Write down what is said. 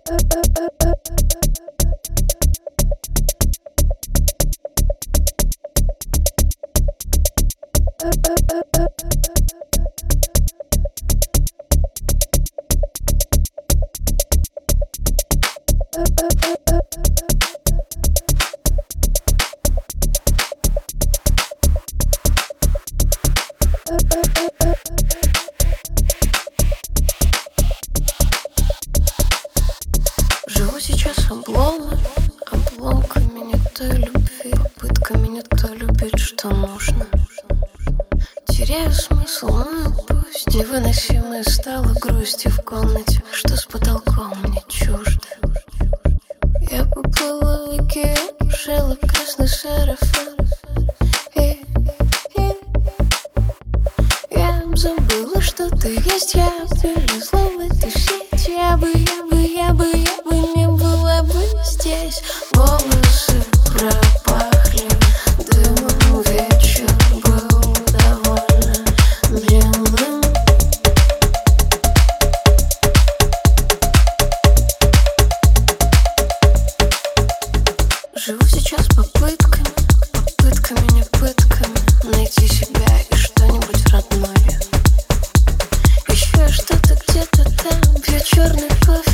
Живу сейчас обломками не той любви, пытками не то любить, что нужно. Теряю смысл, но пусть невыносимой стала грусть и в комнате, что с потолком мне чуждо. Я поплыла в океан, шила красный сарафан, и я забыла, что ты есть. Я перелезла в эту сеть. Я бы не была бы здесь. Волосы пропахли дымом, вечер был довольно длинным. Живу сейчас попытками, не пытками найти себя и что-нибудь родное. Еще что-то где-то там, пью черный кофе.